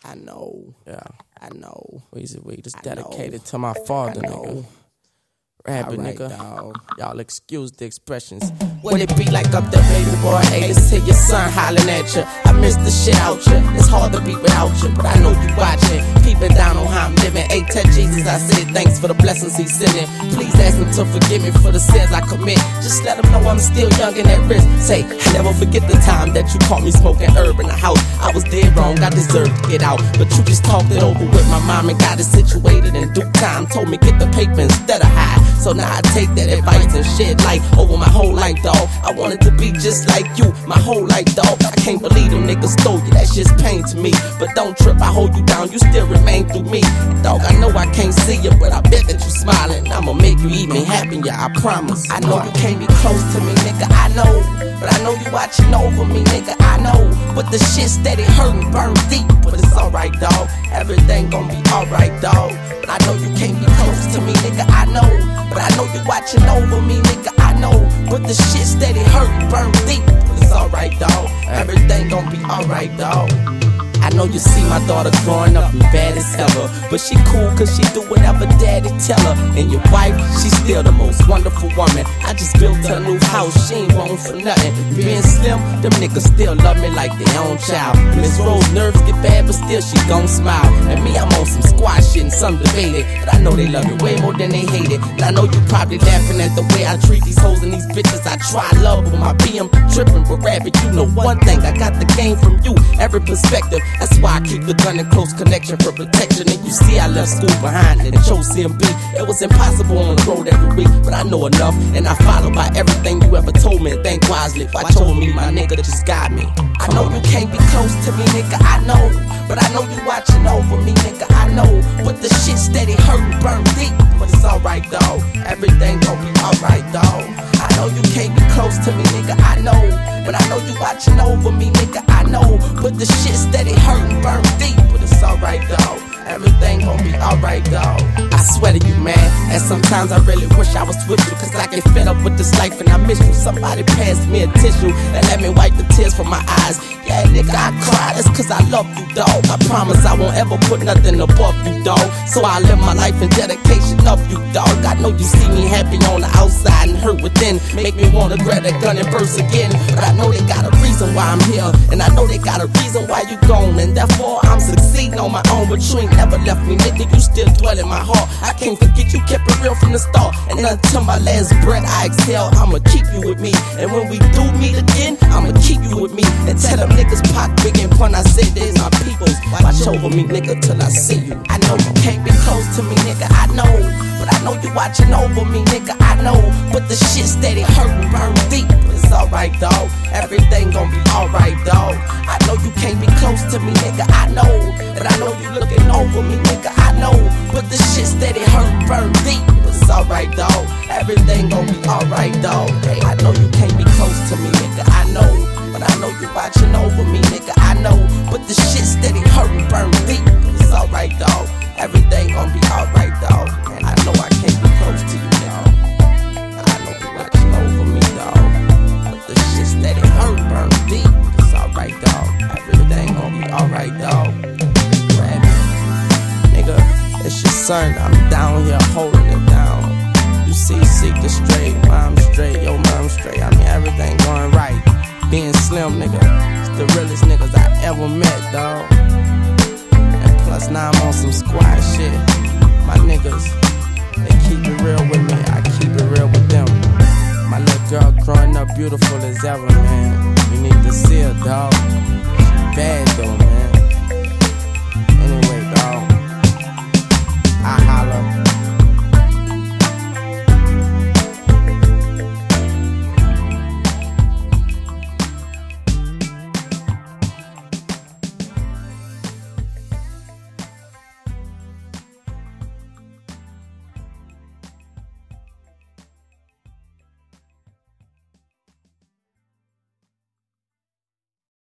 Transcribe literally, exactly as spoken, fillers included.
I know. Yeah. I know. Weezy we just I dedicated know. to my father, I nigga. know. Rapping, Alright, nigga. dawg. Y'all excuse the expressions. When it be like up there, baby boy, hey, let's hear your son hollering at you. I miss the shit out you. It's hard to be without you, but I know you watching. Peeping down on how I'm living. Hey, tell Jesus I said thanks for the blessings he's sending. Please ask him to forgive me for the sins I commit. Just let him know I'm still young and at risk. Say, I never forget the time that you caught me smoking herb in the house. I was dead wrong, I deserved to get out. But you just talked it over with my mom and got it situated in due time. Told me get the paper instead of hide. So now I take that advice and shed light over my whole life, dawg. I wanted to be just like you, my whole life, dawg. I can't believe them niggas stole you, that shit's pain to me. But don't trip, I hold you down, you still remain through me. Dawg, I know I can't see you, but I bet that you smiling. I'ma make you eat me happy, yeah, I promise. I know you can't be close to me, nigga, I know. But I know you watching over me, nigga, I know. But the shit steady hurting, burn deep. But it's alright, dawg, everything gon' be alright, dawg. But I know you can't be close to me, nigga, I know. But I know you watching over me, nigga, I know. But the shit steady hurting, burn deep. But it's alright, dawg, everything gon' be alright, dawg. I know you see my daughter growing up and bad as ever, but she cool cause she do whatever daddy tell her. And your wife, she's still the most wonderful woman. I just built her a new house, she ain't wrong for nothing. Being slim, them niggas still love me like their own child. Miss Rose nerves get bad, but still she gon' smile. And me, I'm on some squash shit and some debated, but I know they love it way more than they hate it. And I know you probably laughing at the way I treat these hoes and these bitches. I try love with my B M tripping, but rabbit, you know one thing, I got the game from you, every perspective. That's why I keep the gun in close connection for protection. And you see I left school behind and chose C M B. It was impossible on the road every week, but I know enough and I follow by everything you ever told me. And think wisely, watch over me, my nigga, that just got me. I know you can't be close to me, nigga, I know. But I know you watching over me, nigga, I know. But the shit steady hurting, burn deep. But it's alright, dawg, everything gon' be alright, dawg. I know you can't be close to me, nigga, I know. But I know you watching over me, nigga, I know. But the shit steady hurting, burn deep. But it's alright, dawg, everything gon' be alright, dawg. I swear to you, man, and sometimes I really wish I was with you, cause I get fed up with this life and I miss you. Somebody passed me a tissue and let me wipe the tears from my eyes. Yeah, nigga, I cry, that's cause I love you, dawg. I promise I won't ever put nothing above you, dawg. So I live my life in dedication of you, dawg. I know you see me happy on the outside and hurt within, make me wanna grab that gun and burst again. But I know they got a reason why I'm here, and I know they got a reason why you gone, and therefore I'm succeeding on my own. But you ain't never left me, nigga, you still dwell in my heart. I can't forget you kept it real from the start, and until my last breath I exhale, I'ma keep you with me. And when we do meet again, I'ma keep you with me. And tell them niggas pop big and fun, I said there's my peoples. Watch over me, nigga, till I see you. I know you can't be close to me, nigga, I know. But I know you watching over me, nigga, I know. But the shit steady hurting, burn deep. But it's alright, dawg, everything gon' be alright, dawg. I know you can't be close to me, nigga, I know. But I know you looking over me, nigga, I know. But the shit steady hurting, burn deep. But it's alright, dawg, everything gon' be alright, dawg. Hey, I know you can't be close to me, nigga, I know. But I know you watching over me, nigga, I know. But the shit steady hurting, burn deep. But it's alright, dawg, everything gon' be alright, dawg. And I know I can't be close to you, dawg. I know you watching over me, dawg. But the shit steady hurting, burn deep. It's alright, dawg, everything gon' be alright, dawg. Grab it, nigga, it's your son, I'm down here holding it down. You see, seek the straight, mom straight, yo mom straight. I mean, everything going right. Being slim, nigga, it's the realest niggas I ever met, dawg. And plus now I'm on some squad shit. My niggas, they keep it real with me, I keep it real with them. My little girl growing up beautiful as ever, man. You need to see her, dawg. She bad though, man.